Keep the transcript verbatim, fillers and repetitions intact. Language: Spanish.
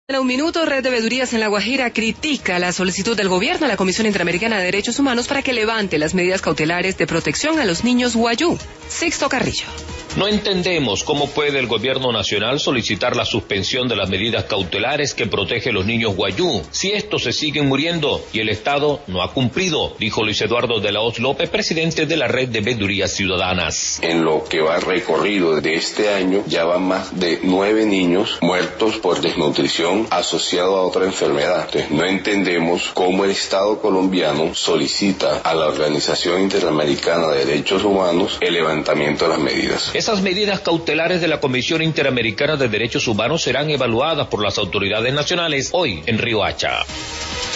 En un minuto, Red de Veedurías en La Guajira critica la solicitud del gobierno a la Comisión Interamericana de Derechos Humanos para que levante las medidas cautelares de protección a los niños guayú. Sixto Carrillo. No entendemos cómo puede el gobierno nacional solicitar la suspensión de las medidas cautelares que protegen a los niños guayú, si estos se siguen muriendo y el Estado no ha cumplido, dijo Luis Eduardo de la Hoz López, presidente de la Red de Veedurías Ciudadanas. En lo que va recorrido de este año, ya van más de nueve niños muertos por desnutrición asociado a otra enfermedad. Entonces, no entendemos cómo el Estado colombiano solicita a la Organización Interamericana de Derechos Humanos el levantamiento de las medidas. Esas medidas cautelares de la Comisión Interamericana de Derechos Humanos serán evaluadas por las autoridades nacionales hoy en Riohacha.